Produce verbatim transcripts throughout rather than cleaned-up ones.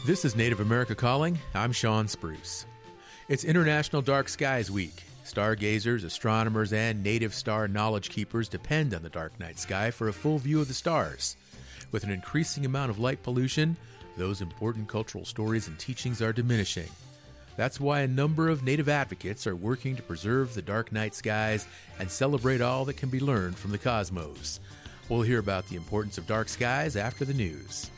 This is Native America Calling. I'm Sean Spruce. It's International Dark Skies Week. Stargazers, astronomers, and native star knowledge keepers depend on the dark night sky for a full view of the stars. With an increasing amount of light pollution, those important cultural stories and teachings are diminishing. That's why a number of Native advocates are working to preserve the dark night skies and celebrate all that can be learned from the cosmos. We'll hear about the importance of dark skies after the news.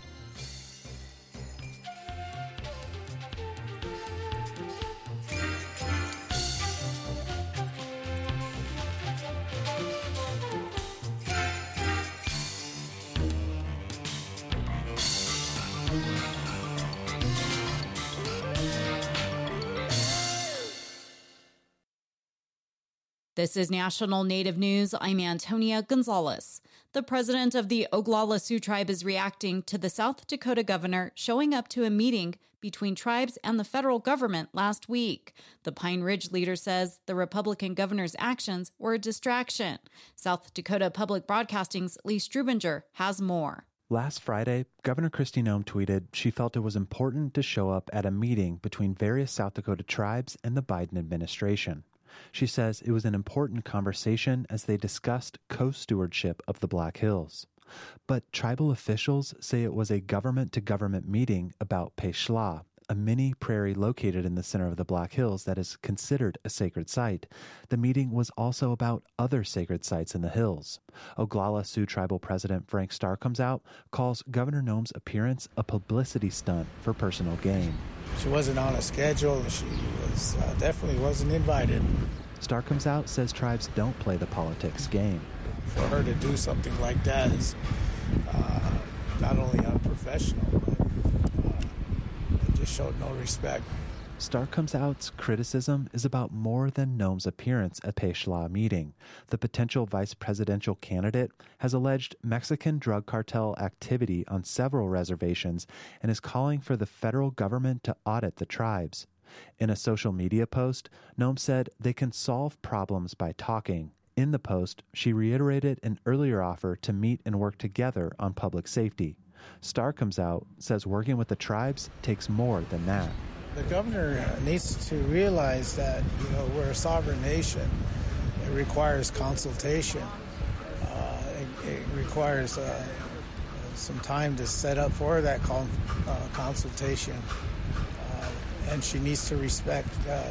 This is National Native News. I'm Antonia Gonzalez. The president of the Oglala Sioux Tribe is reacting to the South Dakota governor showing up to a meeting between tribes and the federal government last week. The Pine Ridge leader says the Republican governor's actions were a distraction. South Dakota Public Broadcasting's Lee Strubinger has more. Last Friday, Governor Kristi Noem tweeted she felt it was important to show up at a meeting between various South Dakota tribes and the Biden administration. She says it was an important conversation as they discussed co-stewardship of the Black Hills. But tribal officials say it was a government-to-government meeting about Peshla, a mini prairie located in the center of the Black Hills that is considered a sacred site. The meeting was also about other sacred sites in the hills. Oglala Sioux Tribal President Frank Starr comes out, calls Governor Noem's appearance a publicity stunt for personal gain. She wasn't on a schedule. She was uh, definitely wasn't invited. Starr comes out, says tribes don't play the politics game. For her to do something like that is uh, not only unprofessional, but uh, it just showed no respect. Starr comes out's criticism is about more than Noem's appearance at Peshla meeting. The potential vice presidential candidate has alleged Mexican drug cartel activity on several reservations and is calling for the federal government to audit the tribes. In a social media post, Noem said they can solve problems by talking. In the post, she reiterated an earlier offer to meet and work together on public safety. Starr comes out, says working with the tribes takes more than that. The governor needs to realize that, you know, we're a sovereign nation. It requires consultation. Uh, it, it requires uh, some time to set up for that con- uh, consultation. Uh, and she needs to respect uh,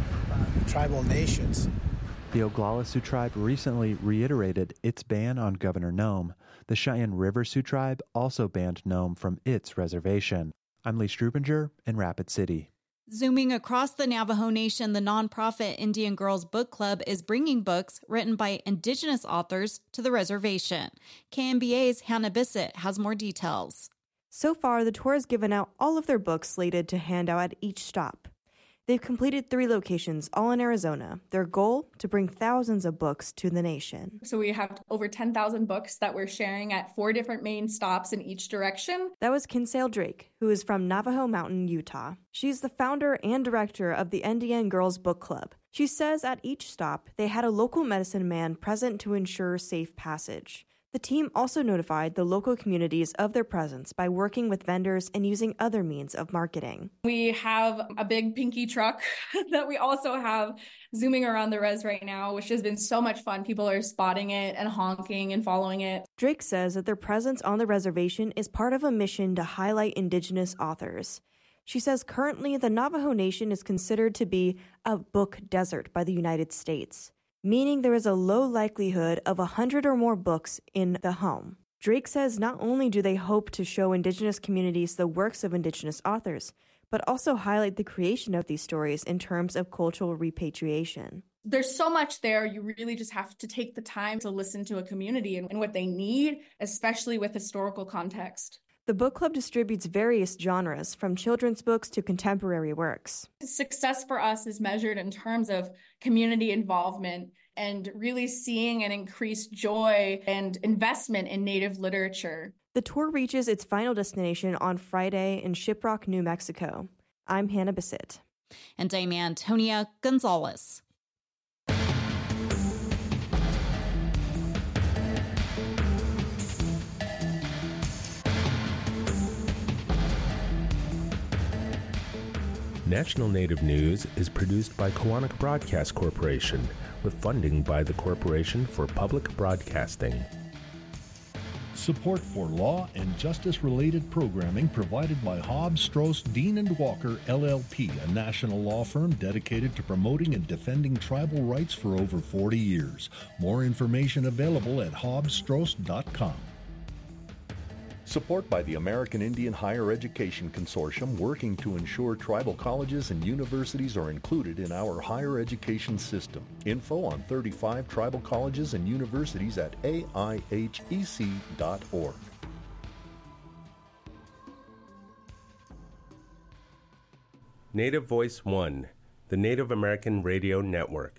tribal nations. The Oglala Sioux Tribe recently reiterated its ban on Governor Noem. The Cheyenne River Sioux Tribe also banned Noem from its reservation. I'm Lee Strubinger in Rapid City. Zooming across the Navajo Nation, the nonprofit Indian Girls Book Club is bringing books written by Indigenous authors to the reservation. K M B A's Hannah Bissett has more details. So far, the tour has given out all of their books slated to hand out at each stop. They've completed three locations, all in Arizona. Their goal, to bring thousands of books to the nation. So we have over ten thousand books that we're sharing at four different main stops in each direction. That was Kinsale Drake, who is from Navajo Mountain, Utah. She's the founder and director of the Indian Girls Book Club. She says at each stop, they had a local medicine man present to ensure safe passage. The team also notified the local communities of their presence by working with vendors and using other means of marketing. We have a big pinky truck that we also have zooming around the res right now, which has been so much fun. People are spotting it and honking and following it. Drake says that their presence on the reservation is part of a mission to highlight Indigenous authors. She says currently the Navajo Nation is considered to be a book desert by the United States, meaning there is a low likelihood of a hundred or more books in the home. Drake says not only do they hope to show Indigenous communities the works of Indigenous authors, but also highlight the creation of these stories in terms of cultural repatriation. There's so much there. You really just have to take the time to listen to a community and, and what they need, especially with historical context. The book club distributes various genres, from children's books to contemporary works. Success for us is measured in terms of community involvement and really seeing an increased joy and investment in Native literature. The tour reaches its final destination on Friday in Shiprock, New Mexico. I'm Hannah Bissett. And I'm Antonia Gonzalez. National Native News is produced by Koahnic Broadcast Corporation with funding by the Corporation for Public Broadcasting. Support for law and justice-related programming provided by Hobbs, Stross, Dean and Walker, L L P, a national law firm dedicated to promoting and defending tribal rights for over forty years. More information available at hobbs stross dot com. Support by the American Indian Higher Education Consortium, working to ensure tribal colleges and universities are included in our higher education system. Info on thirty-five tribal colleges and universities at A I H E C dot org. Native Voice One, the Native American Radio Network.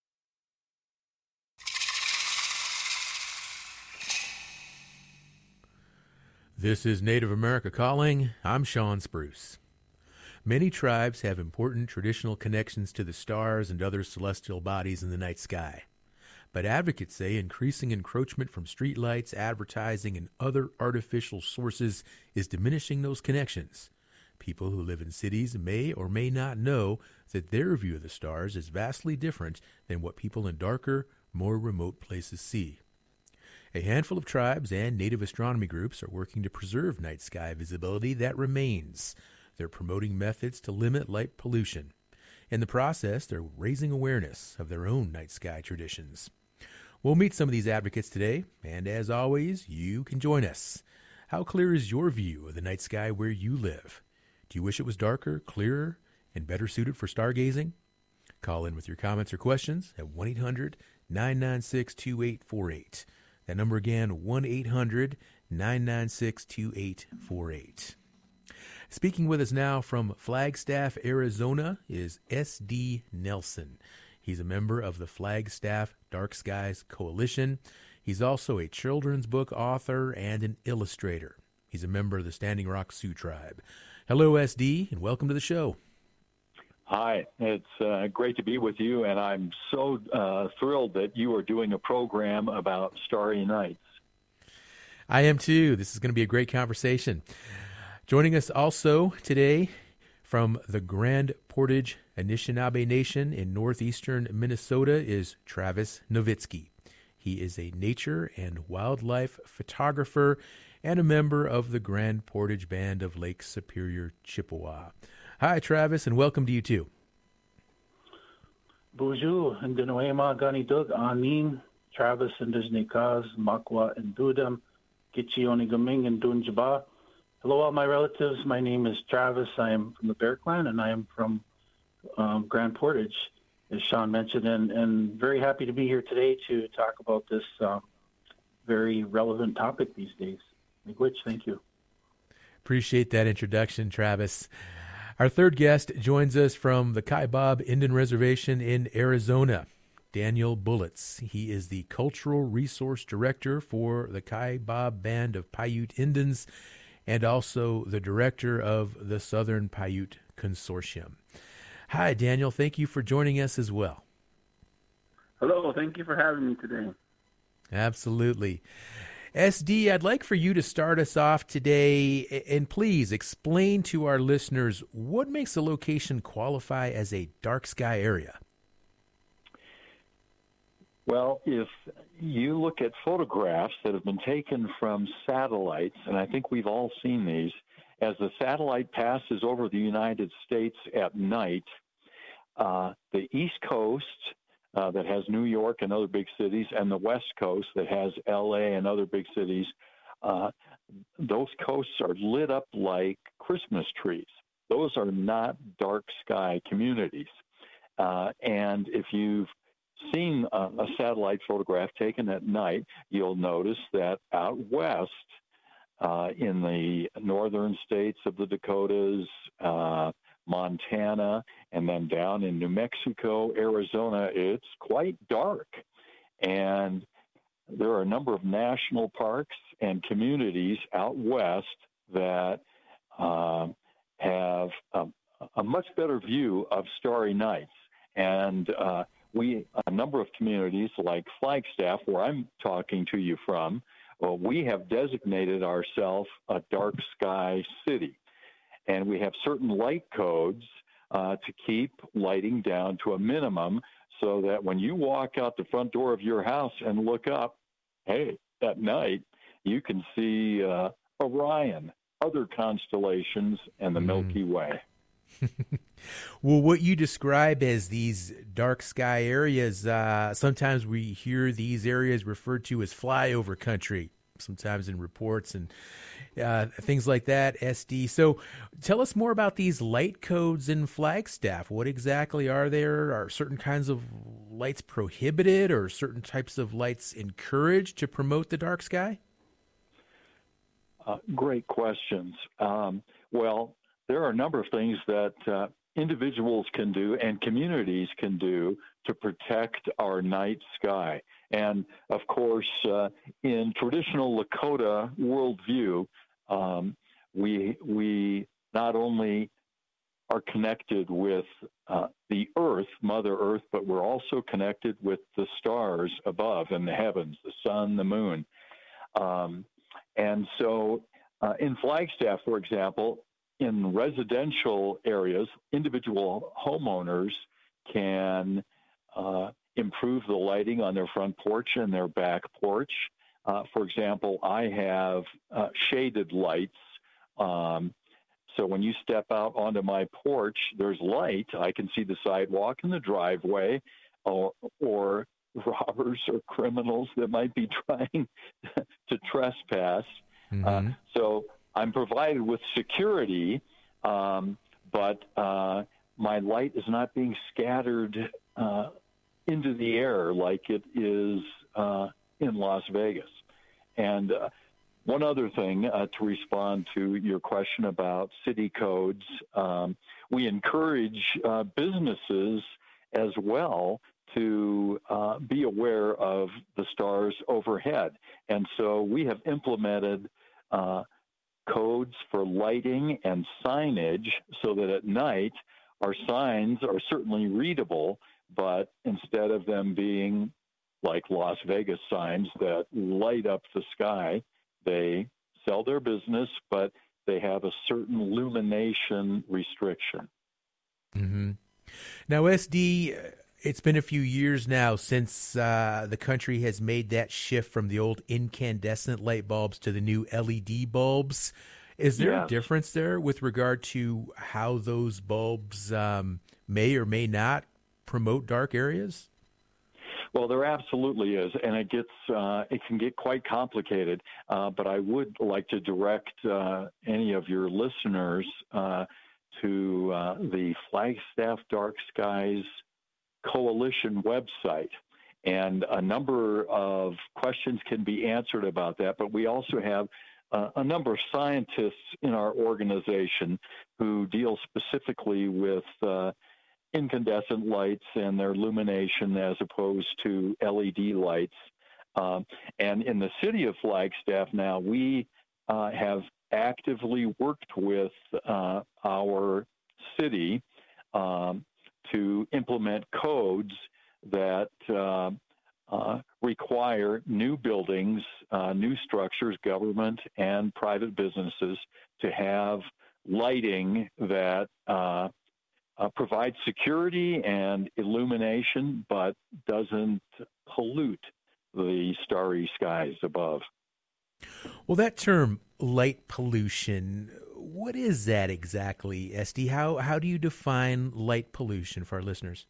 This is Native America Calling. I'm Sean Spruce. Many tribes have important traditional connections to the stars and other celestial bodies in the night sky. But advocates say increasing encroachment from streetlights, advertising, and other artificial sources is diminishing those connections. People who live in cities may or may not know that their view of the stars is vastly different than what people in darker, more remote places see. A handful of tribes and native astronomy groups are working to preserve night sky visibility that remains. They're promoting methods to limit light pollution. In the process, they're raising awareness of their own night sky traditions. We'll meet some of these advocates today, and as always, you can join us. How clear is your view of the night sky where you live? Do you wish it was darker, clearer, and better suited for stargazing? Call in with your comments or questions at one eight hundred nine nine six two eight four eight. That number again, one eight hundred nine nine six two eight four eight. Speaking with us now from Flagstaff, Arizona, is S D Nelson. He's a member of the Flagstaff Dark Skies Coalition. He's also a children's book author and an illustrator. He's a member of the Standing Rock Sioux Tribe. Hello, S D, and welcome to the show. Hi, it's uh, great to be with you, and I'm so uh, thrilled that you are doing a program about starry nights. I am too. This is going to be a great conversation. Joining us also today from the Grand Portage Anishinaabe Nation in northeastern Minnesota is Travis Nowitzki. He is a nature and wildlife photographer and a member of the Grand Portage Band of Lake Superior, Chippewa. Hi, Travis, and welcome to you, too. Bonjour, and Dinoema Ganidug, Anin, Travis and Disneykas, Makwa and Dudam, Gichioni Gaming and Dunjaba. Hello, all my relatives. My name is Travis. I am from the Bear Clan, and I am from um, Grand Portage, as Sean mentioned, and, and very happy to be here today to talk about this um, very relevant topic these days. Miigwech, thank you. Appreciate that introduction, Travis. Our third guest joins us from the Kaibab Indian Reservation in Arizona, Daniel Bullets. He is the Cultural Resource Director for the Kaibab Band of Paiute Indians and also the Director of the Southern Paiute Consortium. Hi, Daniel. Thank you for joining us as well. Hello. Thank you for having me today. Absolutely. S D, I'd like for you to start us off today, and please explain to our listeners what makes a location qualify as a dark sky area. Well, if you look at photographs that have been taken from satellites, and I think we've all seen these, as the satellite passes over the United States at night, uh, the East Coast, Uh, that has New York and other big cities, and the West Coast that has L A and other big cities, uh, those coasts are lit up like Christmas trees. Those are not dark sky communities. Uh, and if you've seen a, a satellite photograph taken at night, you'll notice that out west, uh, in the northern states of the Dakotas, uh, Montana, and then down in New Mexico, Arizona, it's quite dark. And there are a number of national parks and communities out west that uh, have a, a much better view of starry nights. And uh, we, a number of communities like Flagstaff, where I'm talking to you from, well, we have designated ourselves a dark sky city. And we have certain light codes uh, to keep lighting down to a minimum so that when you walk out the front door of your house and look up, hey, at night, you can see uh, Orion, other constellations, and the mm. Milky Way. Well, what you describe as these dark sky areas, uh, sometimes we hear these areas referred to as flyover country, sometimes in reports and uh, things like that, S D. So tell us more about these light codes in Flagstaff. What exactly are there? Are certain kinds of lights prohibited or certain types of lights encouraged to promote the dark sky? Uh, great questions. Um, well, there are a number of things that uh, individuals can do and communities can do to protect our night sky. And of course, uh, in traditional Lakota worldview, um, we we not only are connected with uh, the Earth, Mother Earth, but we're also connected with the stars above in the heavens, the sun, the moon. Um, and so uh, in Flagstaff, for example, in residential areas, individual homeowners can uh, improve the lighting on their front porch and their back porch. Uh, for example, I have uh, shaded lights. Um, so when you step out onto my porch, there's light. I can see the sidewalk and the driveway, or, or robbers or criminals that might be trying to trespass. Mm-hmm. Uh, so I'm provided with security, um, but uh, my light is not being scattered uh, into the air like it is uh, in Las Vegas. And uh, one other thing uh, to respond to your question about city codes, um, we encourage uh, businesses as well to uh, be aware of the stars overhead. And so we have implemented uh, codes for lighting and signage so that at night our signs are certainly readable, but instead of them being like Las Vegas signs that light up the sky, they sell their business, but they have a certain illumination restriction. Mm-hmm. Now, S D, it's been a few years now since uh, the country has made that shift from the old incandescent light bulbs to the new L E D bulbs. Is there yes. a difference there with regard to how those bulbs um, may or may not promote dark areas? Well, there absolutely is, and it gets uh, it can get quite complicated. Uh, but I would like to direct uh, any of your listeners uh, to uh, the Flagstaff Dark Skies Coalition website, and a number of questions can be answered about that. But we also have uh, a number of scientists in our organization who deal specifically with uh, incandescent lights and their illumination as opposed to L E D lights. Um, and in the city of Flagstaff now, we uh, have actively worked with uh, our city um, to implement codes that uh, uh, require new buildings, uh, new structures, government and private businesses to have lighting that uh, uh, provides security and illumination, but doesn't pollute the starry skies above. Well, that term, light pollution, what is that exactly, S D? How how do you define light pollution for our listeners?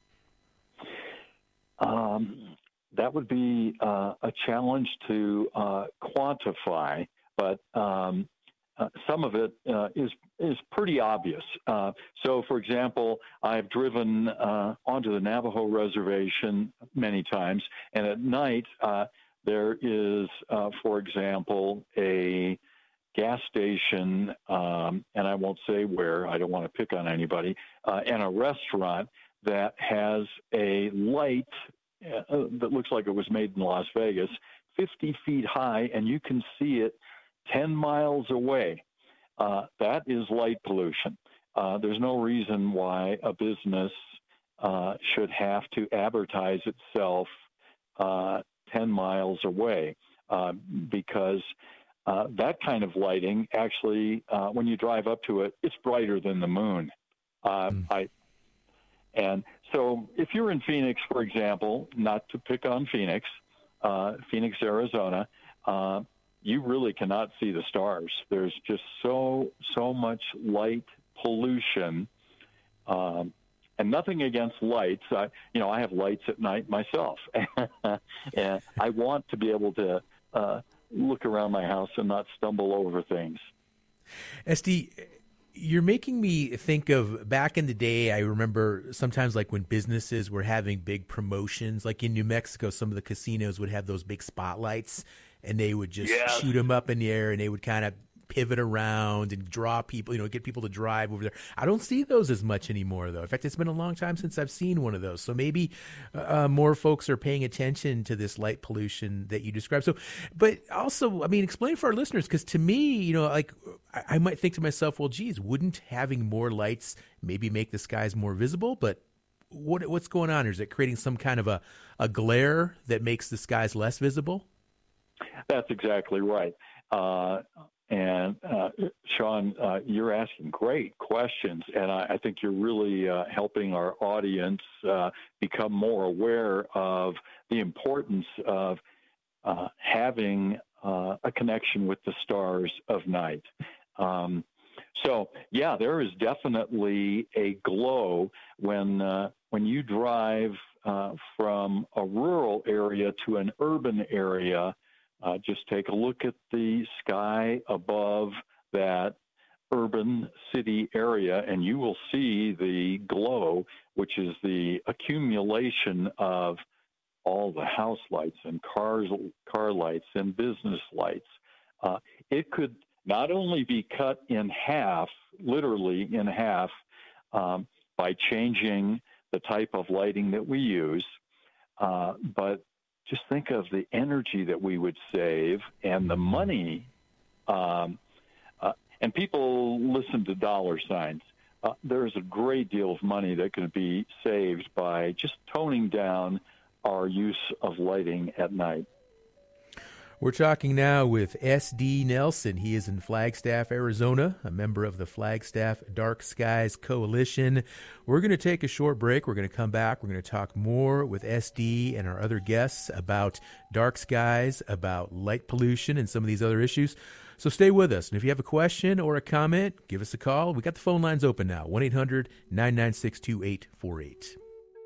Um, that would be uh, a challenge to uh, quantify, but um, uh, some of it uh, is is pretty obvious. Uh, so, for example, I've driven uh, onto the Navajo reservation many times, and at night uh, there is, uh, for example, a gas station, um, and I won't say where, I don't want to pick on anybody, uh, and a restaurant that has a light uh, that looks like it was made in Las Vegas, fifty feet high, and you can see it ten miles away. Uh, that is light pollution. Uh, there's no reason why a business uh, should have to advertise itself uh, ten miles away uh, because Uh, that kind of lighting, actually, uh, when you drive up to it, it's brighter than the moon. Uh, mm. I, And so if you're in Phoenix, for example, not to pick on Phoenix, uh, Phoenix, Arizona, uh, you really cannot see the stars. There's just so, so much light pollution. Um, and nothing against lights. I, you know, I have lights at night myself. And I want to be able to uh, look around my house and not stumble over things. S D, you're making me think of back in the day. I remember sometimes like when businesses were having big promotions, like in New Mexico, some of the casinos would have those big spotlights and they would just Yes. shoot them up in the air and they would kind of pivot around and draw people, you know, get people to drive over there. I don't see those as much anymore, though. In fact, it's been a long time since I've seen one of those. So maybe uh, more folks are paying attention to this light pollution that you described. So, but also, I mean, explain for our listeners, because to me, you know, like I, I might think to myself, well, geez, wouldn't having more lights maybe make the skies more visible? But what what's going on? Is it creating some kind of a, a glare that makes the skies less visible? That's exactly right. Uh, And, uh, Sean, uh, you're asking great questions, and I, I think you're really uh, helping our audience uh, become more aware of the importance of uh, having uh, a connection with the stars of night. Um, so, yeah, there is definitely a glow when uh, when you drive uh, from a rural area to an urban area. Uh, just take a look at the sky above that urban city area, and you will see the glow, which is the accumulation of all the house lights and cars, car lights and business lights. Uh, it could not only be cut in half, literally in half, um, by changing the type of lighting that we use, uh, but just think of the energy that we would save and the money. Um, uh, and people listen to dollar signs. Uh, there's a great deal of money that could be saved by just toning down our use of lighting at night. We're talking now with S D Nelson. He is in Flagstaff, Arizona, a member of the Flagstaff Dark Skies Coalition. We're going to take a short break. We're going to come back. We're going to talk more with S D and our other guests about dark skies, about light pollution, and some of these other issues. So stay with us. And if you have a question or a comment, give us a call. We got the phone lines open now, one eight hundred nine nine six two eight four eight.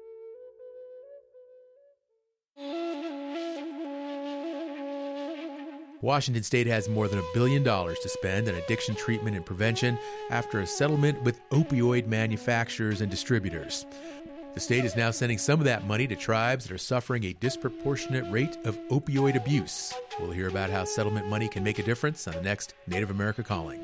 Washington State has more than a billion dollars to spend on addiction treatment and prevention after a settlement with opioid manufacturers and distributors. The state is now sending some of that money to tribes that are suffering a disproportionate rate of opioid abuse. We'll hear about how settlement money can make a difference on the next Native America Calling.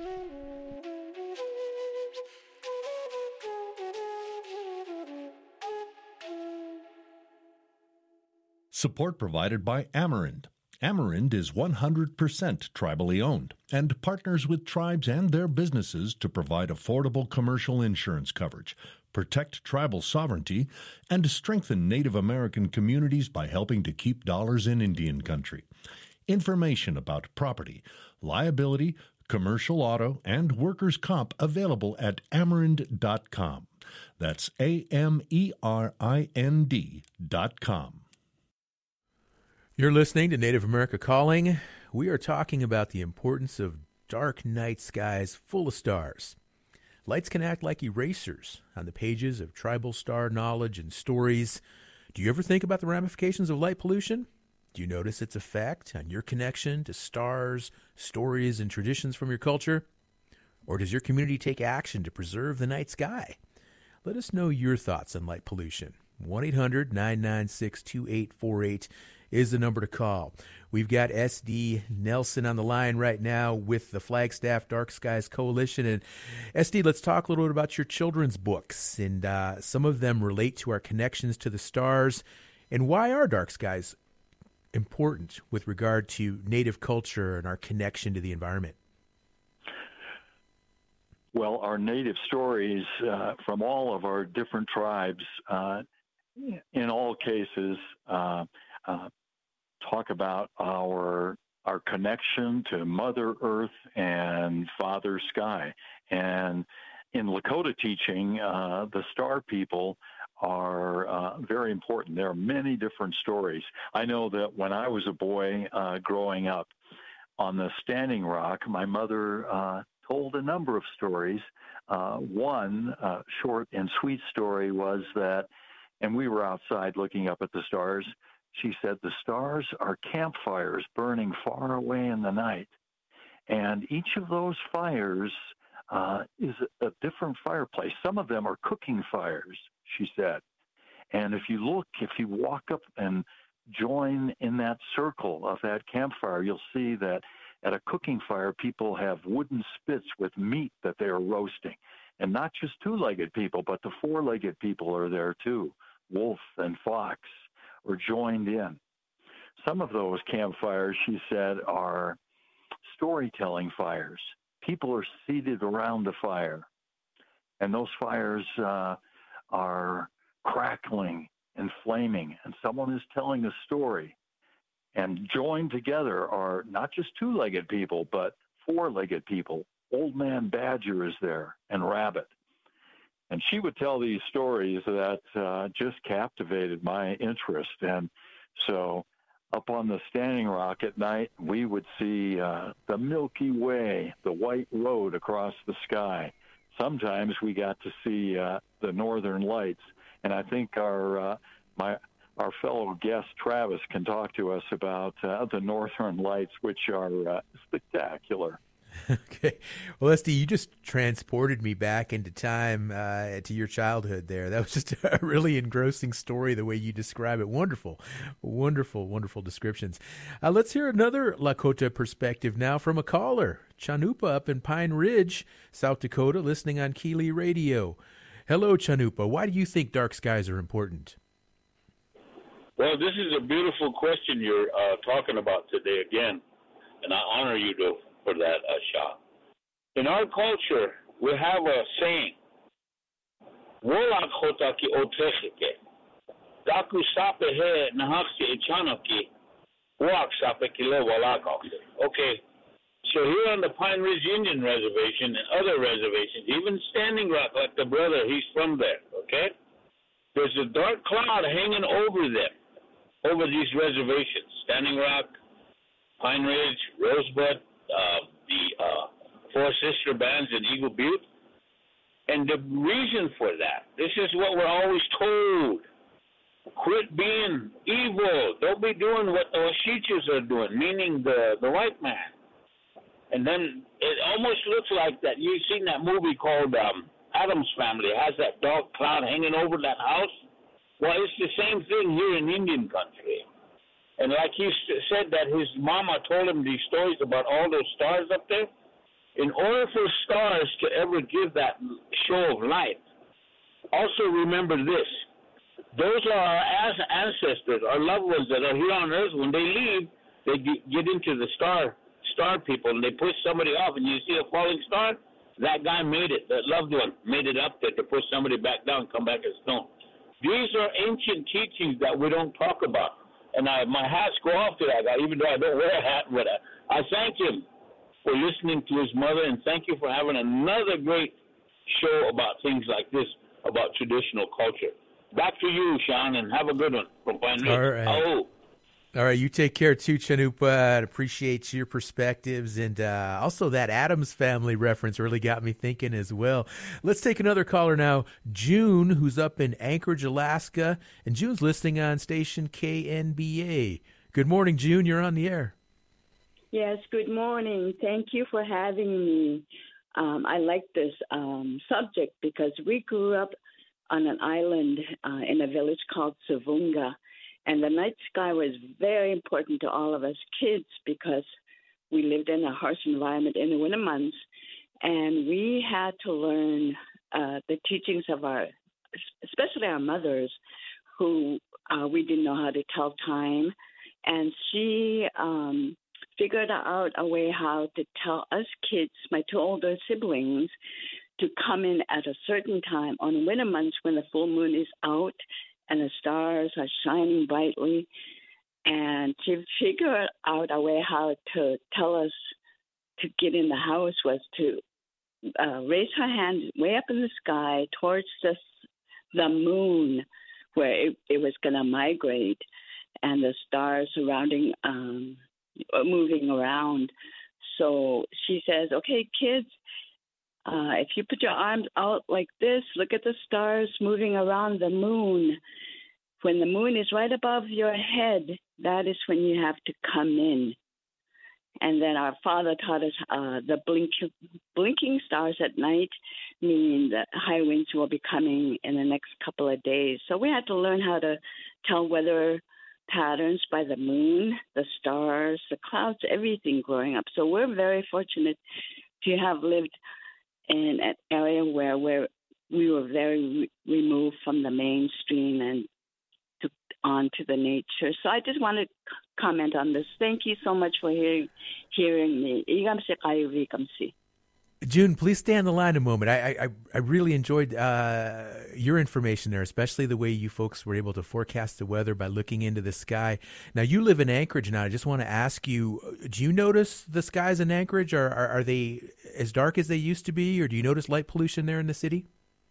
Support provided by Amerind. Amerind is one hundred percent tribally owned and partners with tribes and their businesses to provide affordable commercial insurance coverage, protect tribal sovereignty, and strengthen Native American communities by helping to keep dollars in Indian country. Information about property, liability, commercial auto, and workers' comp available at amerind dot com. That's A M E R I N D dot com. You're listening to Native America Calling. We are talking about the importance of dark night skies full of stars. Lights can act like erasers on the pages of tribal star knowledge and stories. Do you ever think about the ramifications of light pollution? Do you notice its effect on your connection to stars, stories, and traditions from your culture? Or does your community take action to preserve the night sky? Let us know your thoughts on light pollution. one eight hundred nine nine six two eight four eight is the number to call. We've got S D Nelson on the line right now with the Flagstaff Dark Skies Coalition. And S D, let's talk a little bit about your children's books. And uh, some of them relate to our connections to the stars. And why are dark skies important with regard to Native culture and our connection to the environment? Well, our Native stories uh, from all of our different tribes, uh, in all cases, uh, uh, talk about our our connection to Mother Earth and Father Sky. And in Lakota teaching, uh, the Star people are uh, very important. There are many different stories. I know that when I was a boy uh, growing up on the Standing Rock, my mother uh, told a number of stories. Uh, one uh, short and sweet story was that, and we were outside looking up at the stars, she said, the stars are campfires burning far away in the night. And each of those fires uh, is a different fireplace. Some of them are cooking fires, she said. And if you look, if you walk up and join in that circle of that campfire, you'll see that at a cooking fire, people have wooden spits with meat that they are roasting. And not just two-legged people, but the four-legged people are there too. Wolf and fox are joined in. Some of those campfires, she said, are storytelling fires. People are seated around the fire, and those fires uh, are crackling and flaming, and someone is telling a story. And joined together are not just two-legged people, but four-legged people. Old Man Badger is there, and Rabbit. And she would tell these stories that uh, just captivated my interest. And so up on the Standing Rock at night, we would see uh, the Milky Way, the white road across the sky. Sometimes we got to see uh, the Northern Lights. And I think our uh, my our fellow guest, Travis, can talk to us about uh, the Northern Lights, which are uh, spectacular. Okay. Well, Esty, you just transported me back into time uh, to your childhood there. That was just a really engrossing story, the way you describe it. Wonderful, wonderful, wonderful descriptions. Uh, let's hear another Lakota perspective now from a caller, Chanupa up in Pine Ridge, South Dakota, listening on Keeley Radio. Hello, Chanupa. Why do you think dark skies are important? Well, this is a beautiful question you're uh, talking about today again, and I honor you to, for that, uh, Sean. In our culture, we have a saying, "Wolak hotaki otechike, daku sape he nahakse echanaki, wak sape kilo walakake." Okay, so here on the Pine Ridge Indian Reservation and other reservations, even Standing Rock, like the brother, he's from there, okay? There's a dark cloud hanging over them, over these reservations, Standing Rock, Pine Ridge, Rosebud, uh, the uh, Four Sister Bands in Eagle Butte. And the reason for that, this is what we're always told. Quit being evil. Don't be doing what the Oshichas are doing, meaning the, the white man. And then it almost looks like that. You've seen that movie called um, Addams Family. It has that dark cloud hanging over that house. Well, it's the same thing here in Indian country. And like he said that his mama told him these stories about all those stars up there, in order for stars to ever give that show of light, also remember this. Those are our ancestors, our loved ones that are here on Earth. When they leave, they get into the star star people, and they push somebody off, and you see a falling star, that guy made it, that loved one made it up there to push somebody back down, come back as stone. These are ancient teachings that we don't talk about. And I, my hats go off to that guy, even though I don't wear a hat. But I, I thank him for listening to his mother, and thank you for having another great show about things like this, about traditional culture. Back to you, Sean, and have a good one from Pine Ridge. All right. Oh. All right, you take care too, Chanupa. I appreciate your perspectives. And uh, also that Addams Family reference really got me thinking as well. Let's take another caller now, June, who's up in Anchorage, Alaska. And June's listening on station K N B A. Good morning, June. You're on the air. Yes, good morning. Thank you for having me. Um, I like this um, subject because we grew up on an island uh, in a village called Savunga. And the night sky was very important to all of us kids because we lived in a harsh environment in the winter months. And we had to learn uh, the teachings of our, especially our mothers, who uh, we didn't know how to tell time. And she um, figured out a way how to tell us kids, my two older siblings, to come in at a certain time on winter months when the full moon is out and the stars are shining brightly, and to figure out a way how to tell us to get in the house was to uh, raise her hand way up in the sky towards the the moon where it, it was going to migrate, and the stars surrounding, um, moving around. So she says, okay, kids, uh, if you put your arms out like this, look at the stars moving around the moon. When the moon is right above your head, that is when you have to come in. And then our father taught us uh, the blink, blinking stars at night, meaning that high winds will be coming in the next couple of days. So we had to learn how to tell weather patterns by the moon, the stars, the clouds, everything growing up. So we're very fortunate to have lived in an area where where we were very re- removed from the mainstream and to, on to the nature. So I just want to comment on this. Thank you so much for hearing hearing me. Igamsi kayo vikamsi. June, please stay on the line a moment. I I, I really enjoyed uh, your information there, especially the way you folks were able to forecast the weather by looking into the sky. Now, you live in Anchorage now. I just want to ask you, do you notice the skies in Anchorage? Are, are, are they as dark as they used to be, or do you notice light pollution there in the city?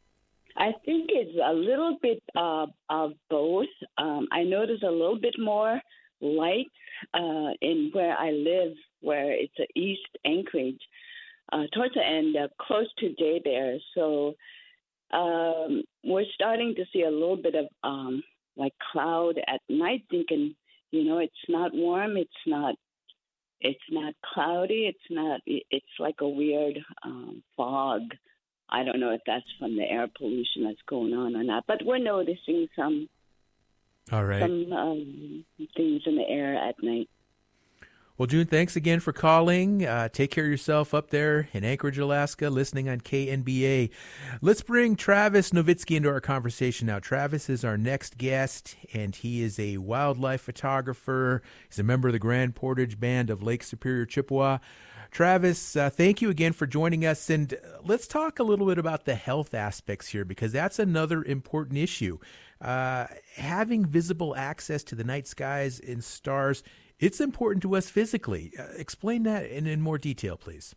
I think it's a little bit uh, of both. Um, I notice a little bit more light uh, in where I live, where it's a East Anchorage. Uh, towards the end, uh, close to J Bear. So um, we're starting to see a little bit of um, like cloud at night, thinking, you know, it's not warm, it's not, it's not cloudy, it's not, it's like a weird um, fog. I don't know if that's from the air pollution that's going on or not, but we're noticing some, All right. some um, things in the air at night. Well, June, thanks again for calling. Uh, take care of yourself up there in Anchorage, Alaska, listening on K N B A. Let's bring Travis Nowitzki into our conversation now. Travis is our next guest, and he is a wildlife photographer. He's a member of the Grand Portage Band of Lake Superior, Chippewa. Travis, uh, thank you again for joining us. And let's talk a little bit about the health aspects here, because that's another important issue. Uh, having visible access to the night skies and stars, it's important to us physically. Uh, explain that in, in more detail, please.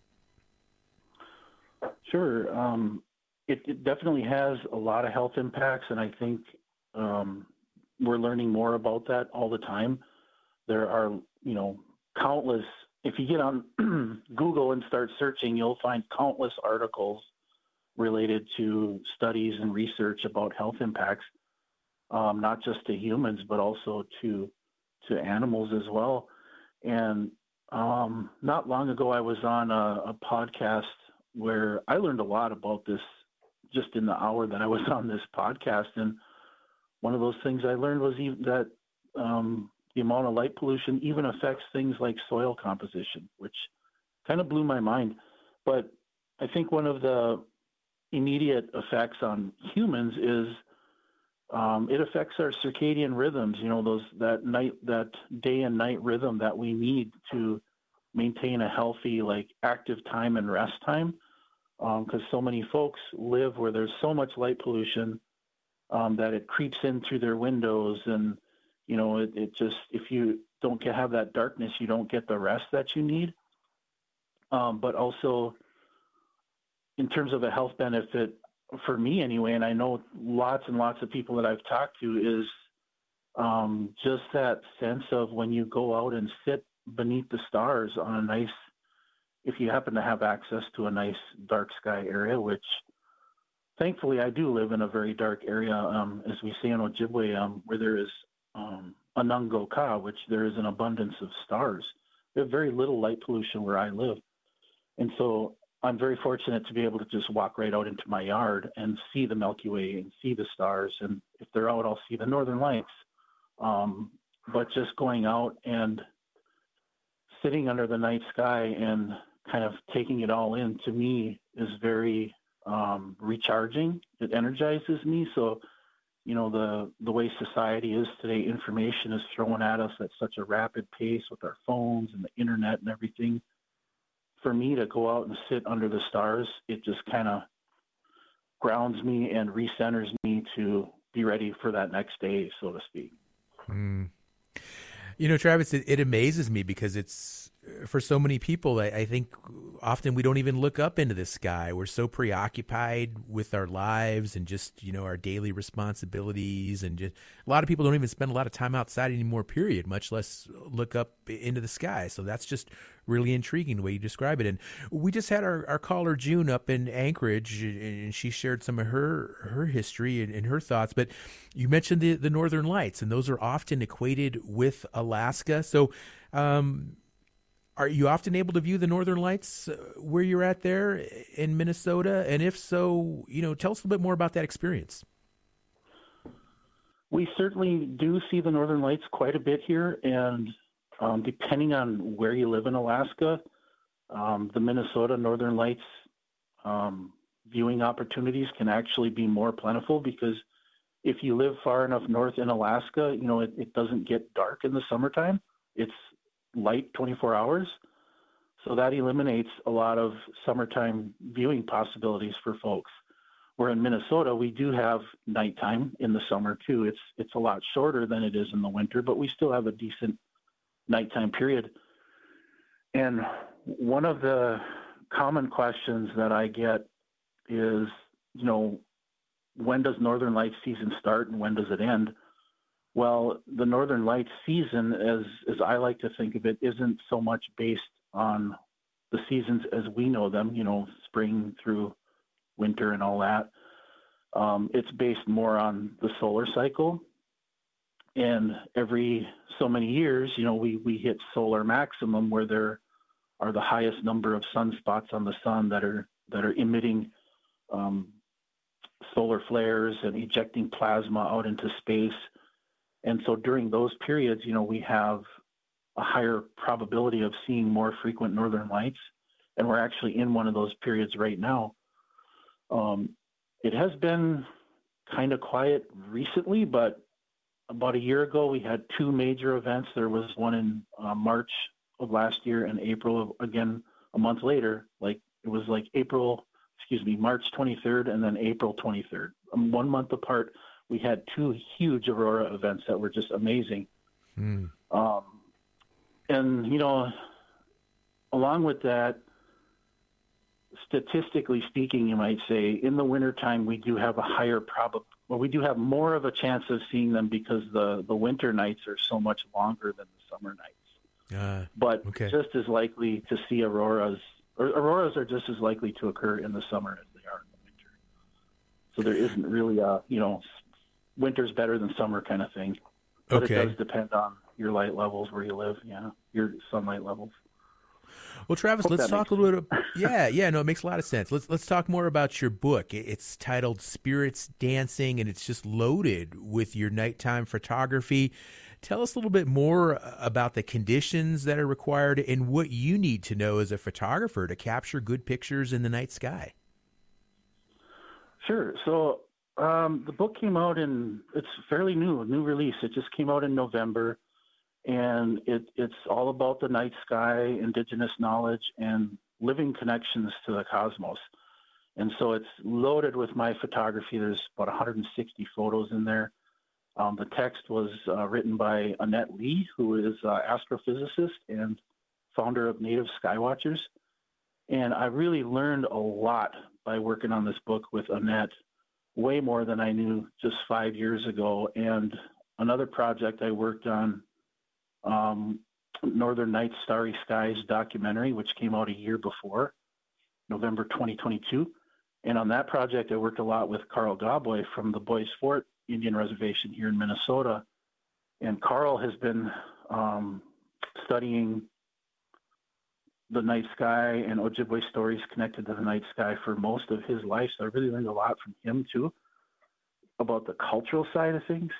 Sure. Um, it, it definitely has a lot of health impacts, and I think um, we're learning more about that all the time. There are, you know, countless, if you get on Google and start searching, you'll find countless articles related to studies and research about health impacts, um, not just to humans, but also to to animals as well. And um, not long ago, I was on a, a podcast where I learned a lot about this just in the hour that I was on this podcast. And one of those things I learned was even that um, the amount of light pollution even affects things like soil composition, which kind of blew my mind. But I think one of the immediate effects on humans is Um, it affects our circadian rhythms, you know, those that night, that day and night rhythm that we need to maintain a healthy, like active time and rest time. Because um, so many folks live where there's so much light pollution um, that it creeps in through their windows, and you know, it, it just if you don't get, have that darkness, you don't get the rest that you need. Um, but also, in terms of a health benefit, for me anyway, and I know lots and lots of people that I've talked to, is um, just that sense of when you go out and sit beneath the stars on a nice, if you happen to have access to a nice dark sky area, which thankfully I do live in a very dark area, um, as we say in Ojibwe, um, where there is um, Anungo Ka, which there is an abundance of stars. We have very little light pollution where I live. And so I'm very fortunate to be able to just walk right out into my yard and see the Milky Way and see the stars. And if they're out, I'll see the Northern Lights. Um, but just going out and sitting under the night sky and kind of taking it all in, to me, is very um, recharging. It energizes me. So, you know, the, the way society is today, information is thrown at us at such a rapid pace with our phones and the internet and everything. For me to go out and sit under the stars, it just kind of grounds me and recenters me to be ready for that next day, so to speak. Mm. You know, Travis, it, it amazes me because it's for so many people, I, I think often we don't even look up into the sky. We're so preoccupied with our lives and just, you know, our daily responsibilities. And just a lot of people don't even spend a lot of time outside anymore, period, much less look up into the sky. So that's just really intriguing the way you describe it. And we just had our, our caller June up in Anchorage, and she shared some of her her history and, and her thoughts. But you mentioned the, the Northern Lights, and those are often equated with Alaska. So um, are you often able to view the Northern Lights where you're at there in Minnesota? And if so, you know, tell us a little bit more about that experience. We certainly do see the Northern Lights quite a bit here, and um, depending on where you live in Alaska, um, the Minnesota Northern Lights um, viewing opportunities can actually be more plentiful, because if you live far enough north in Alaska, you know, it, it doesn't get dark in the summertime. It's light twenty-four hours. So that eliminates a lot of summertime viewing possibilities for folks. Where in Minnesota, we do have nighttime in the summer too. It's it's a lot shorter than it is in the winter, but we still have a decent nighttime period. And one of the common questions that I get is, you know, when does Northern Lights season start and when does it end? Well, the Northern Lights season, as as I like to think of it, isn't so much based on the seasons as we know them, you know, spring through winter and all that. Um, it's based more on the solar cycle. And every so many years, you know, we, we hit solar maximum, where there are the highest number of sunspots on the sun that are that are emitting um, solar flares and ejecting plasma out into space. And so during those periods, you know, we have a higher probability of seeing more frequent Northern Lights. And we're actually in one of those periods right now. Um, it has been kind of quiet recently, but about a year ago, we had two major events. There was one in uh, March of last year and April of, again, a month later. Like it was like April, excuse me, March twenty-third and then April twenty-third. Um, one month apart, we had two huge aurora events that were just amazing. Mm. Um, and, you know, along with that, statistically speaking, you might say, in the wintertime, we do have a higher probability, well, we do have more of a chance of seeing them because the, the winter nights are so much longer than the summer nights. Uh, but okay. just as likely to see auroras, or auroras are just as likely to occur in the summer as they are in the winter. So there isn't really a, you know, winter's better than summer kind of thing. But okay. It does depend on your light levels where you live, yeah, your sunlight levels. Well, Travis, Hope let's talk a sense. little bit. Yeah, yeah, no, it makes a lot of sense. Let's let's talk more about your book. It's titled Spirits Dancing, and it's just loaded with your nighttime photography. Tell us a little bit more about the conditions that are required and what you need to know as a photographer to capture good pictures in the night sky. Sure. So um, the book came out in, it's fairly new, new release. It just came out in November. And it, it's all about the night sky, indigenous knowledge, and living connections to the cosmos. And so it's loaded with my photography. There's about one hundred sixty photos in there. Um, the text was uh, written by Annette Lee, who is an astrophysicist and founder of Native Skywatchers. And I really learned a lot by working on this book with Annette, way more than I knew just five years ago. And another project I worked on, Um, Northern Nights Starry Skies documentary, which came out a year before, November twenty twenty-two. And on that project, I worked a lot with Carl Gawboy from the Bois Forte Indian Reservation here in Minnesota. And Carl has been um, studying the night sky and Ojibwe stories connected to the night sky for most of his life. So I really learned a lot from him too about the cultural side of things.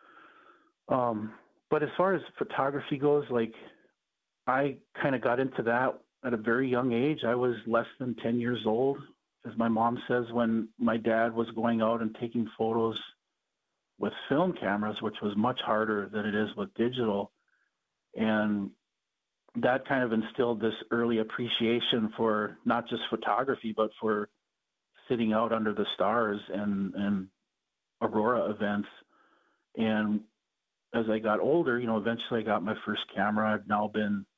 Um, But as far as photography goes, like I kind of got into that at a very young age. I was less than ten years old, as my mom says, when my dad was going out and taking photos with film cameras, which was much harder than it is with digital. And that kind of instilled this early appreciation for not just photography, but for sitting out under the stars and, and aurora events. And as I got older, you know, eventually I got my first camera. I've now been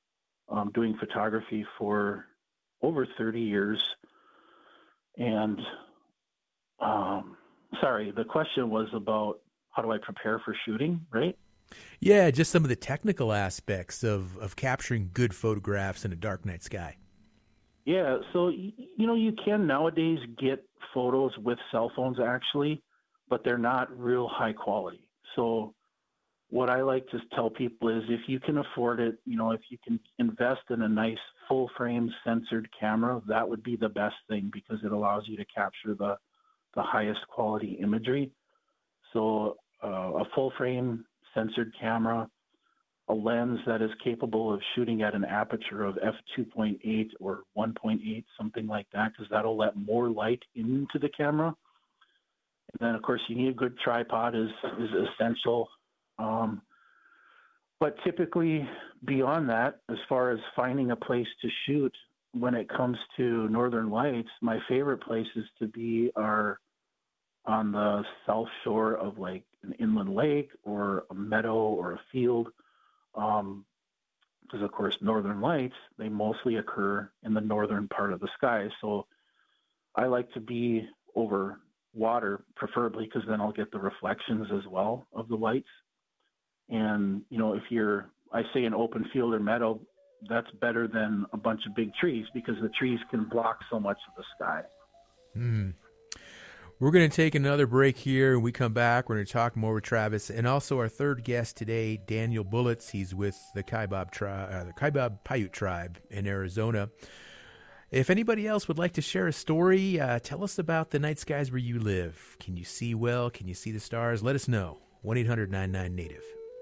um, doing photography for over thirty years. And um, sorry, the question was about how do I prepare for shooting, right? Yeah, just some of the technical aspects of, of capturing good photographs in a dark night sky. Yeah, so, you know, you can nowadays get photos with cell phones, actually, but they're not real high quality. So what I like to tell people is if you can afford it, you know, if you can invest in a nice full-frame censored camera, that would be the best thing because it allows you to capture the, the highest quality imagery. So uh, a full-frame censored camera, a lens that is capable of shooting at an aperture of f two point eight or one point eight, something like that, because that'll let more light into the camera. And then, of course, you need a good tripod is, is essential. Um, but typically beyond that, as far as finding a place to shoot, when it comes to Northern Lights, my favorite places to be are on the south shore of like an inland lake or a meadow or a field. Um, because of course, Northern Lights, they mostly occur in the northern part of the sky. So I like to be over water, preferably, because then I'll get the reflections as well of the lights. And, you know, if you're, I say an open field or meadow, that's better than a bunch of big trees because the trees can block so much of the sky. Mm. We're going to take another break here. When we come back, we're going to talk more with Travis and also our third guest today, Daniel Bullets. He's with the Kaibab, tri- uh, the Kaibab Paiute tribe in Arizona. If anybody else would like to share a story, uh, tell us about the night skies where you live. Can you see well? Can you see the stars? Let us know. one eight hundred nine nine native.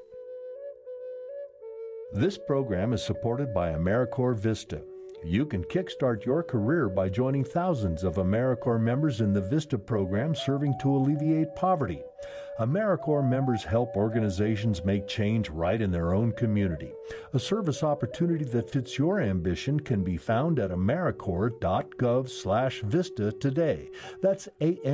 This program is supported by AmeriCorps Vista. You can kickstart your career by joining thousands of AmeriCorps members in the VISTA program serving to alleviate poverty. AmeriCorps members help organizations make change right in their own community. A service opportunity that fits your ambition can be found at AmeriCorps.gov slash VISTA today. That's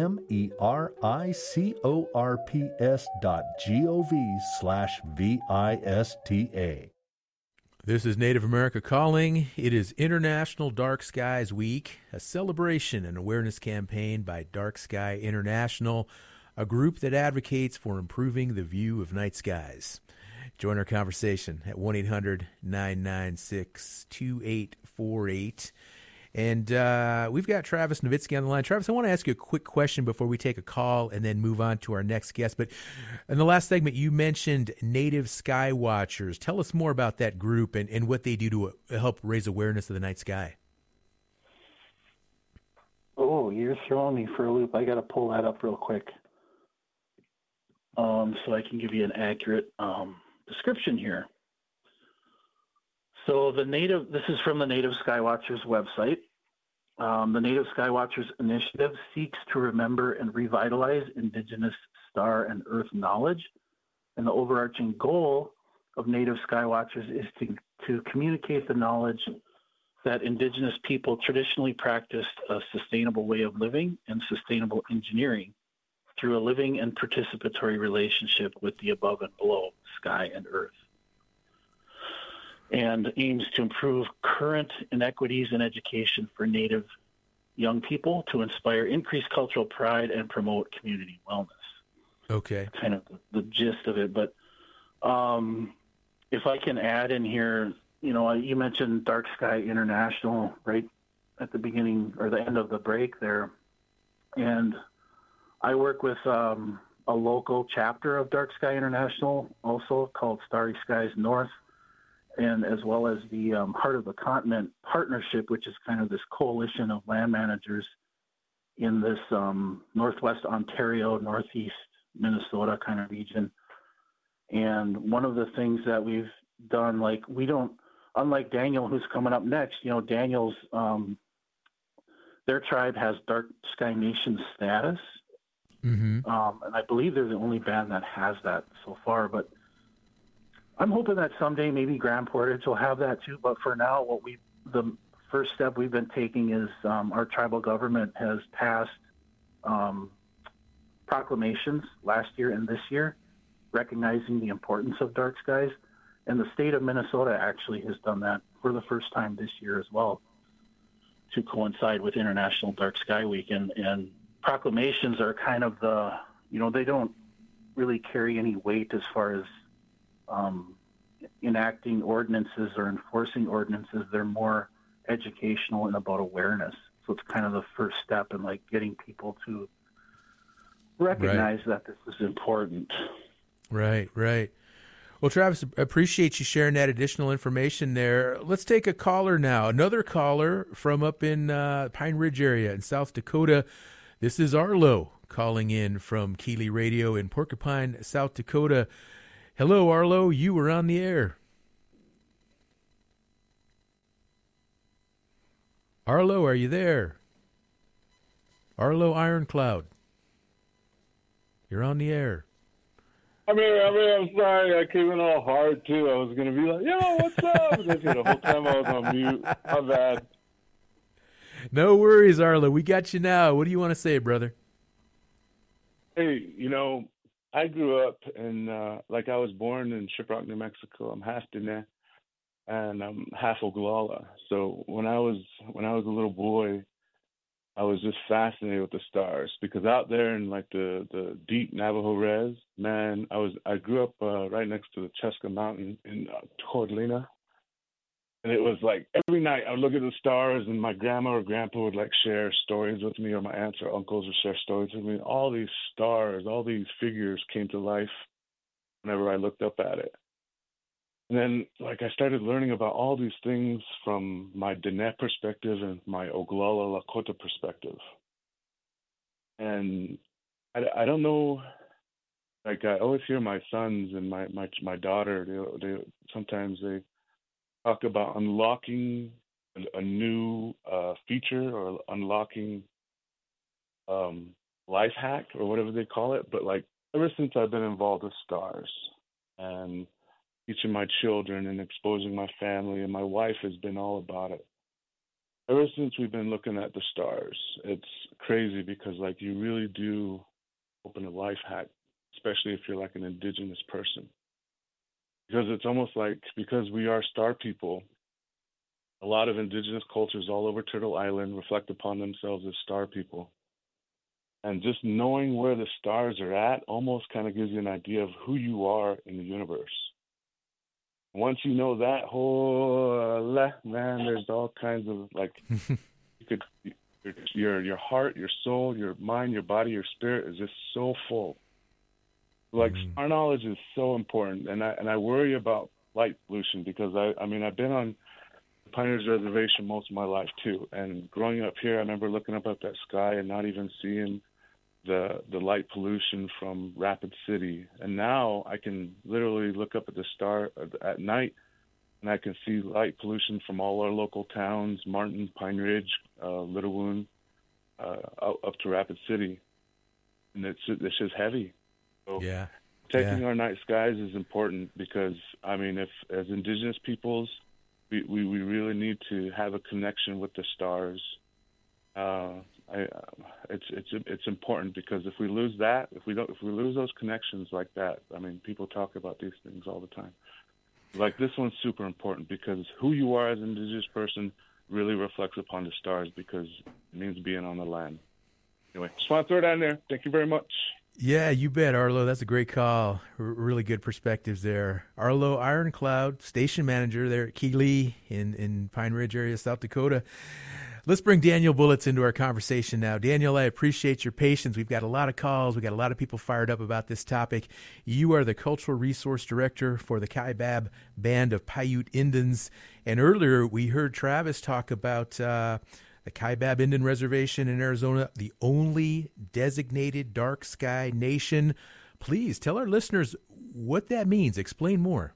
A-M-E-R-I-C-O-R-P-S dot G-O-V slash V-I-S-T-A. This is Native America Calling. It is International Dark Skies Week, a celebration and awareness campaign by Dark Sky International, a group that advocates for improving the view of night skies. Join our conversation at one eight hundred nine nine six two eight four eight. And uh, we've got Travis Nowitzki on the line. Travis, I want to ask you a quick question before we take a call and then move on to our next guest. But in the last segment, you mentioned Native Sky Watchers. Tell us more about that group and, and what they do to uh, help raise awareness of the night sky. Oh, you're throwing me for a loop. I got to pull that up real quick um, so I can give you an accurate um, description here. So the Native, this is from the Native Sky Watchers website. Um, the Native Sky Watchers Initiative seeks to remember and revitalize Indigenous star and Earth knowledge. And the overarching goal of Native Sky Watchers is to, to communicate the knowledge that Indigenous people traditionally practiced a sustainable way of living and sustainable engineering through a living and participatory relationship with the above and below, sky and Earth, and aims to improve current inequities in education for Native young people to inspire increased cultural pride and promote community wellness. Okay. Kind of the, the gist of it. But um, if I can add in here, you know, you mentioned Dark Sky International right at the beginning or the end of the break there. And I work with um, a local chapter of Dark Sky International also called Starry Skies North, and as well as the um, Heart of the Continent Partnership, which is kind of this coalition of land managers in this um, Northwest Ontario, Northeast Minnesota kind of region. And one of the things that we've done, like we don't, unlike Daniel, who's coming up next, you know, Daniel's, um, their tribe has Dark Sky Nation status. Mm-hmm. Um, and I believe they're the only band that has that so far, but I'm hoping that someday maybe Grand Portage will have that too. But for now, what we the first step we've been taking is um, our tribal government has passed um, proclamations last year and this year recognizing the importance of dark skies. And the state of Minnesota actually has done that for the first time this year as well, to coincide with International Dark Sky Week. And, and proclamations are kind of the, you know, they don't really carry any weight as far as um, enacting ordinances or enforcing ordinances. They're more educational and about awareness. So it's kind of the first step in like getting people to recognize right. that this is important. Right, right. Well, Travis, appreciate you sharing that additional information there. Let's take a caller now. Another caller from up in uh, Pine Ridge area in South Dakota. This is Arlo calling in from Keeley Radio in Porcupine, South Dakota. Hello, Arlo. You were on the air. Arlo, are you there? Arlo Ironcloud. You're on the air. I mean, I mean, I'm sorry. I came in all hard, too. I was going to be like, yo, what's up? And then, the whole time I was on mute. My bad. No worries, Arlo. We got you now. What do you want to say, brother? Hey, you know, I grew up in, uh, like I was born in Shiprock, New Mexico. I'm half Diné and I'm half Oglala. So when I was when I was a little boy, I was just fascinated with the stars, because out there in like the, the deep Navajo res, man, I was I grew up uh, right next to the Cheska Mountain in uh, Torlina, and it was like every night I would look at the stars, and my grandma or grandpa would like share stories with me, or my aunts or uncles would share stories with me. All these stars, all these figures came to life whenever I looked up at it. And then, like, I started learning about all these things from my Diné perspective and my Oglala Lakota perspective. And I, I don't know, like, I always hear my sons and my, my, my daughter, they, they sometimes they talk about unlocking a, a new uh, feature or unlocking um, life hack or whatever they call it. But, like, ever since I've been involved with stars and teaching my children and exposing my family, and my wife has been all about it. Ever since we've been looking at the stars, it's crazy because, like, you really do open a life hack, especially if you're like an indigenous person. Because it's almost like, because we are star people, a lot of indigenous cultures all over Turtle Island reflect upon themselves as star people. And just knowing where the stars are at almost kind of gives you an idea of who you are in the universe. Once you know that whole uh, man, there's all kinds of like you could your your heart, your soul, your mind, your body, your spirit is just so full. Like mm-hmm. Star knowledge is so important, and I and I worry about light pollution because I I mean I've been on the Pioneers Reservation most of my life too, and growing up here, I remember looking up at that sky and not even seeing the the light pollution from Rapid City. And now I can literally look up at the star at night and I can see light pollution from all our local towns, Martin, Pine Ridge, uh, Little Wound, uh, up, up to Rapid City. And it's, it's just heavy. So yeah. protecting yeah. our night skies is important because, I mean, if as indigenous peoples, we, we, we really need to have a connection with the stars. Uh, I, it's it's it's important because if we lose that, if we don't, if we lose those connections like that, I mean, people talk about these things all the time. Like this one's super important because who you are as an indigenous person really reflects upon the stars because it means being on the land. Anyway, just want to throw that in there. Thank you very much. Yeah, you bet, Arlo. That's a great call. R- really good perspectives there. Arlo Ironcloud, station manager there at Keeley in, in Pine Ridge area, South Dakota. Let's bring Daniel Bullets into our conversation now. Daniel, I appreciate your patience. We've got a lot of calls. We've got a lot of people fired up about this topic. You are the Cultural Resource Director for the Kaibab Band of Paiute Indians. And earlier we heard Travis talk about uh, the Kaibab Indian Reservation in Arizona, the only designated dark sky nation. Please tell our listeners what that means. Explain more.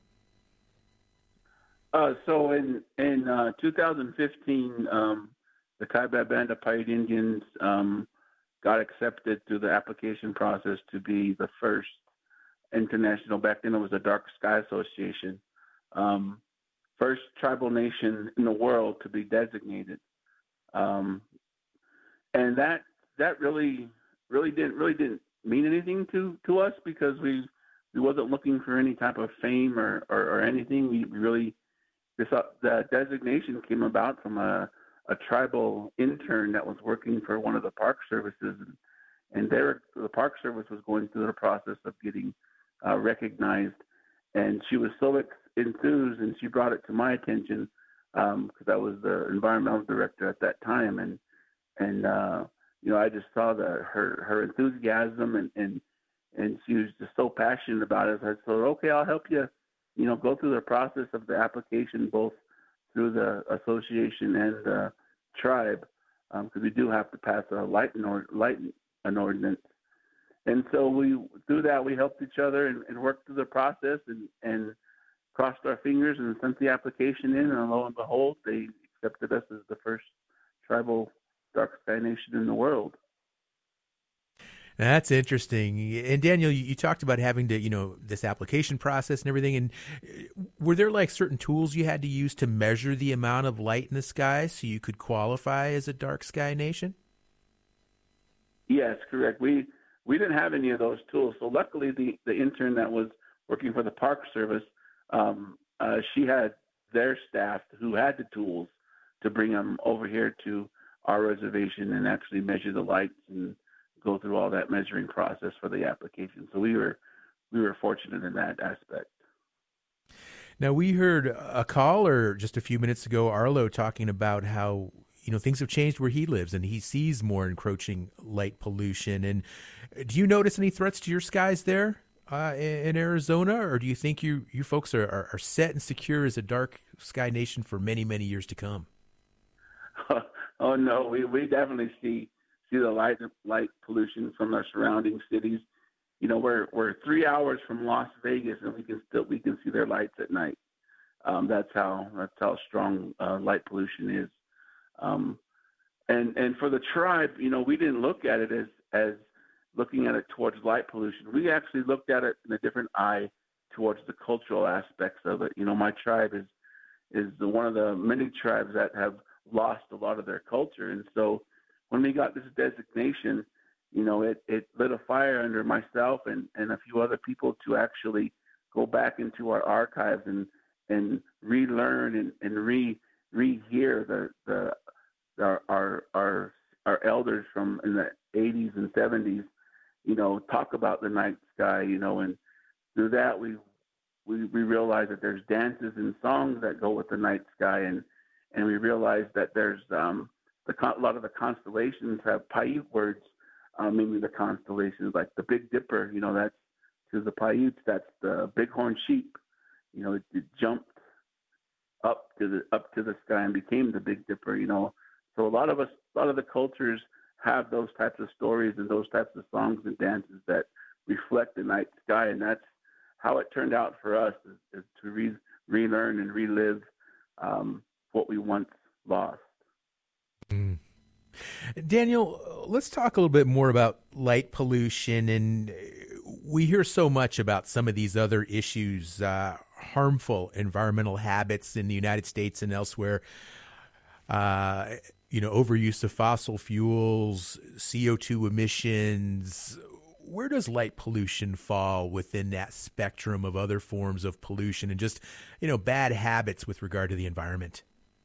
Uh, so in, in uh, two thousand fifteen, um, the Kaibab Band of Paiute Indians um, got accepted through the application process to be the first international, back then it was the Dark Sky Association, um, first tribal nation in the world to be designated. Um, and that that really really didn't really didn't mean anything to, to us because we we wasn't looking for any type of fame or, or, or anything. We really, this, uh, the designation came about from a, a tribal intern that was working for one of the park services. And, and there, the park service was going through the process of getting uh, recognized. And she was so enthused, and she brought it to my attention because um, I was the environmental director at that time. And, and uh, you know, I just saw the, her, her enthusiasm and, and, and she was just so passionate about it. So I said, okay, I'll help you, you know, go through the process of the application, both through the association and the tribe, because um, we do have to pass a light, or, light an ordinance. And so we, through that, we helped each other and, and worked through the process and, and crossed our fingers and sent the application in. And lo and behold, they accepted us as the first tribal dark sky nation in the world. That's interesting. And Daniel, you, you talked about having to, you know, this application process and everything. And were there like certain tools you had to use to measure the amount of light in the sky so you could qualify as a dark sky nation? Yes, correct. We we didn't have any of those tools. So luckily, the, the intern that was working for the Park Service, um, uh, she had their staff who had the tools to bring them over here to our reservation and actually measure the lights and go through all that measuring process for the application. So we were we were fortunate in that aspect. Now, we heard a caller just a few minutes ago, Arlo, talking about how, you know, things have changed where he lives and he sees more encroaching light pollution. And do you notice any threats to your skies there uh, in Arizona, or do you think you you folks are, are, are set and secure as a dark sky nation for many, many years to come? Oh, no, we, we definitely see see the light light pollution from our surrounding cities. You know, we're we're three hours from Las Vegas, and we can still we can see their lights at night. Um, that's how that's how strong uh, light pollution is. Um, and and for the tribe, you know, we didn't look at it as as looking at it towards light pollution. We actually looked at it in a different eye towards the cultural aspects of it. You know, my tribe is is the, one of the many tribes that have lost a lot of their culture, and so when we got this designation, you know, it, it lit a fire under myself and, and a few other people to actually go back into our archives and, and relearn and, and re rehear the, the our, our our our elders from in the eighties and seventies, you know, talk about the night sky, you know, and through that we we, we realize that there's dances and songs that go with the night sky, and and we realize that there's um The, a lot of the constellations have Paiute words, um, maybe the constellations like the Big Dipper, you know, that's to the Paiutes, that's the bighorn sheep. You know, it, it jumped up to the up to the sky and became the Big Dipper, you know. So a lot of us, a lot of the cultures have those types of stories and those types of songs and dances that reflect the night sky, and that's how it turned out for us, is, is to re- relearn and relive um, what we once lost. Mm. Daniel, let's talk a little bit more about light pollution. And we hear so much about some of these other issues, uh, harmful environmental habits in the United States and elsewhere. Uh, you know, overuse of fossil fuels, C O two emissions. Where does light pollution fall within that spectrum of other forms of pollution and just, you know, bad habits with regard to the environment?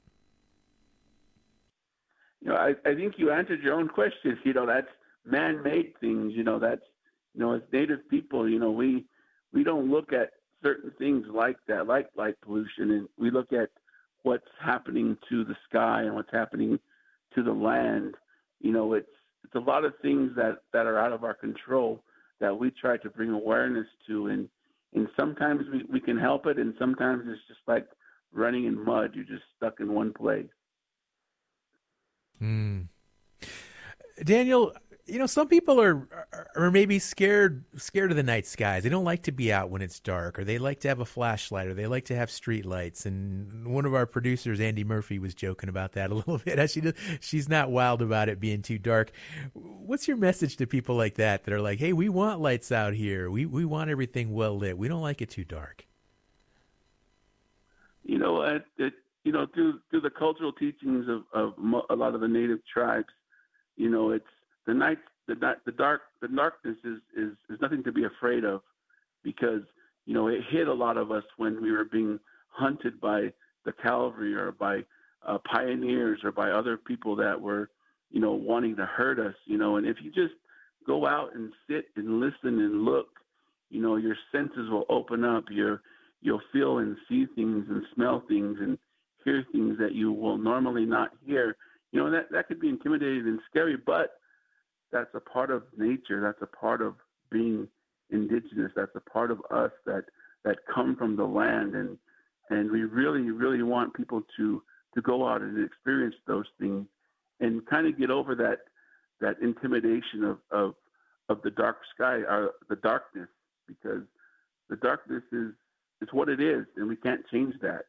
You know, I, I think you answered your own question. You know, that's man-made things. You know, that's, you know, as Native people, you know, we we don't look at certain things like that, like light pollution, and we look at what's happening to the sky and what's happening to the land. You know, it's it's a lot of things that, that are out of our control that we try to bring awareness to, and and sometimes we, we can help it, and sometimes it's just like running in mud. You're just stuck in one place. Mm. Daniel, you know, some people are, are maybe scared scared of the night skies. They don't like to be out when it's dark, or they like to have a flashlight, or they like to have street lights. And one of our producers, Andy Murphy, was joking about that a little bit. She does, she's not wild about it being too dark. What's your message to people like that that are like, hey, we want lights out here. We we want everything well lit. We don't like it too dark. You know, it, it You know, through through the cultural teachings of, of a lot of the Native tribes, you know, it's the night, the the dark, the darkness is, is, is nothing to be afraid of. because, you know, it hit a lot of us when we were being hunted by the cavalry or by uh, pioneers or by other people that were, you know, wanting to hurt us, you know. And if you just go out and sit and listen and look, you know, your senses will open up. Your, you'll feel and see things and smell things and hear things that you will normally not hear. You know, that, that could be intimidating and scary, but that's a part of nature. That's a part of being indigenous. That's a part of us that, that come from the land. And, and we really, really want people to, to go out and experience those things and kind of get over that, that intimidation of, of, of the dark sky, or the darkness, because the darkness is, is what it is, and we can't change that.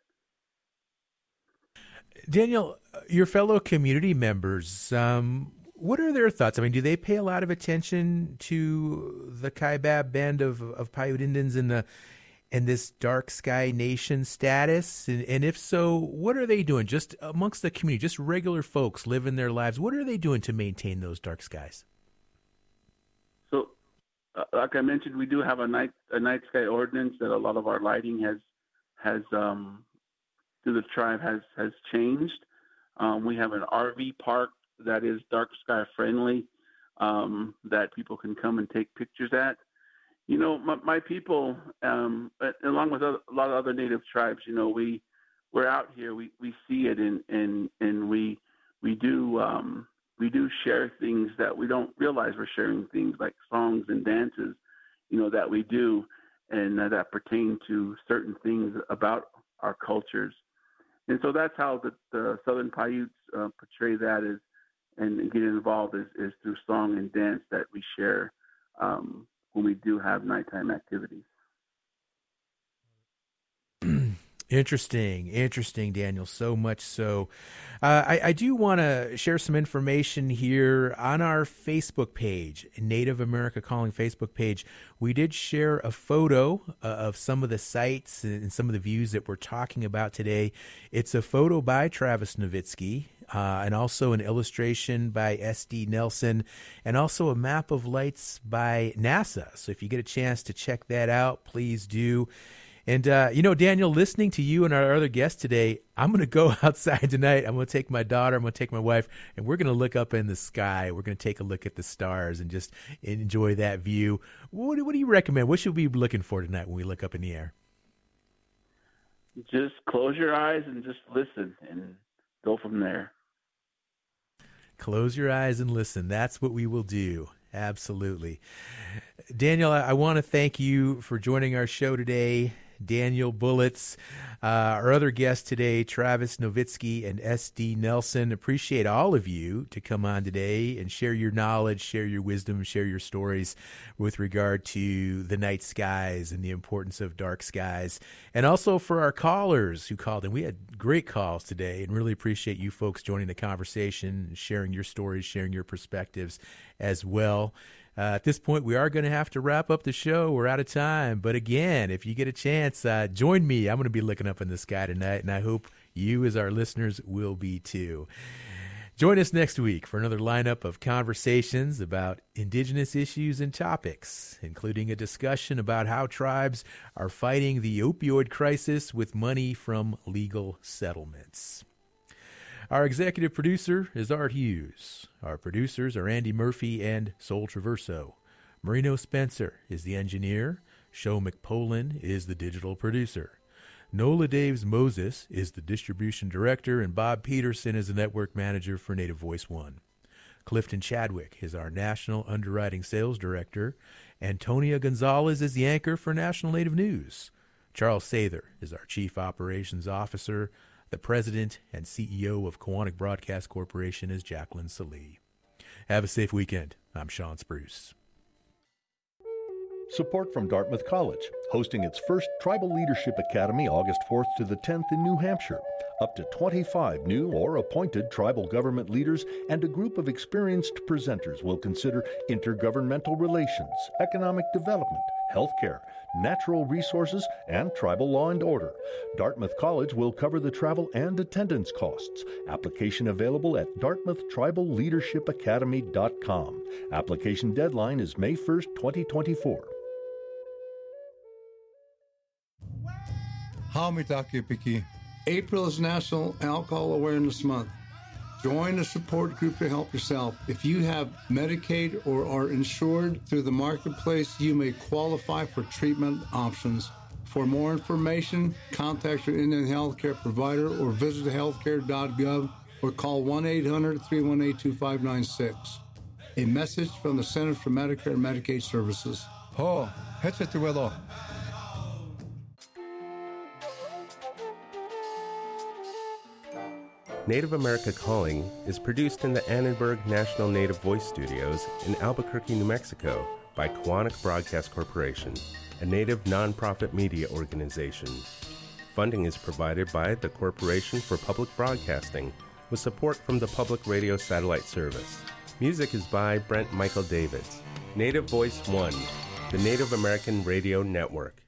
Daniel, your fellow community members, um, what are their thoughts? I mean, do they pay a lot of attention to the Kaibab Band of, of Paiute Indians in the in this Dark Sky Nation status? And, and if so, what are they doing just amongst the community, just regular folks living their lives? What are they doing to maintain those dark skies? So, uh, like I mentioned, we do have a night a night sky ordinance that a lot of our lighting has has um, through the tribe has has changed. Um, we have an R V park that is dark sky friendly, um, that people can come and take pictures at. You know, my, my people, um, along with other, a lot of other Native tribes, you know, we we're out here, we, we see it, and and and we we do um, we do share things that we don't realize we're sharing, things like songs and dances, you know, that we do, and uh, that pertain to certain things about our cultures. And so that's how the, the Southern Paiutes uh, portray that is, and get involved is, is through song and dance that we share um, when we do have nighttime activities. Interesting, interesting, Daniel, so much so. Uh, I, I do want to share some information here on our Facebook page, Native America Calling Facebook page. We did share a photo uh, of some of the sites and some of the views that we're talking about today. It's a photo by Travis Nowitzki, uh, and also an illustration by S D Nelson, and also a map of lights by NASA. So if you get a chance to check that out, please do. And, uh, you know, Daniel, listening to you and our other guests today, I'm going to go outside tonight. I'm going to take my daughter, I'm going to take my wife, and we're going to look up in the sky. We're going to take a look at the stars and just enjoy that view. What, what do you recommend? What should we be looking for tonight when we look up in the air? Just close your eyes and just listen and go from there. Close your eyes and listen. That's what we will do. Absolutely. Daniel, I, I want to thank you for joining our show today. Daniel Bullets, uh, our other guests today, Travis Nowitzki and S D Nelson. Appreciate all of you to come on today and share your knowledge, share your wisdom, share your stories with regard to the night skies and the importance of dark skies. And also for our callers who called in. We had great calls today and really appreciate you folks joining the conversation, sharing your stories, sharing your perspectives as well. Uh, at this point, we are going to have to wrap up the show. We're out of time. But again, if you get a chance, uh, join me. I'm going to be looking up in the sky tonight, and I hope you as our listeners will be too. Join us next week for another lineup of conversations about indigenous issues and topics, including a discussion about how tribes are fighting the opioid crisis with money from legal settlements. Our executive producer is Art Hughes. Our producers are Andy Murphy and Sol Traverso. Marino Spencer is the engineer. Sho McPolin is the digital producer. Nola Daves Moses is the distribution director, and Bob Peterson is the network manager for Native Voice One. Clifton Chadwick is our national underwriting sales director. Antonia Gonzalez is the anchor for National Native News. Charles Sather is our chief operations officer. The president and C E O of Koahnic Broadcast Corporation is Jacqueline Salee. Have a safe weekend. I'm Sean Spruce. Support from Dartmouth College, hosting its first Tribal Leadership Academy August fourth to the tenth in New Hampshire. Up to twenty-five new or appointed tribal government leaders and a group of experienced presenters will consider intergovernmental relations, economic development, healthcare, natural resources, and tribal law and order. Dartmouth College will cover the travel and attendance costs. Application available at dartmouth tribal leadership academy dot com. Application deadline is May first, twenty twenty-four. Haumitakipiki. April is National Alcohol Awareness Month. Join a support group to help yourself. If you have Medicaid or are insured through the marketplace, you may qualify for treatment options. For more information, contact your Indian healthcare provider or visit healthcare dot gov or call one eight hundred, three one eight, two five nine six. A message from the Centers for Medicare and Medicaid Services. Ho, hetsetuelo. Native America Calling is produced in the Annenberg National Native Voice Studios in Albuquerque, New Mexico by Koahnic Broadcast Corporation, a Native nonprofit media organization. Funding is provided by the Corporation for Public Broadcasting with support from the Public Radio Satellite Service. Music is by Brent Michael Davids. Native Voice One, the Native American Radio Network.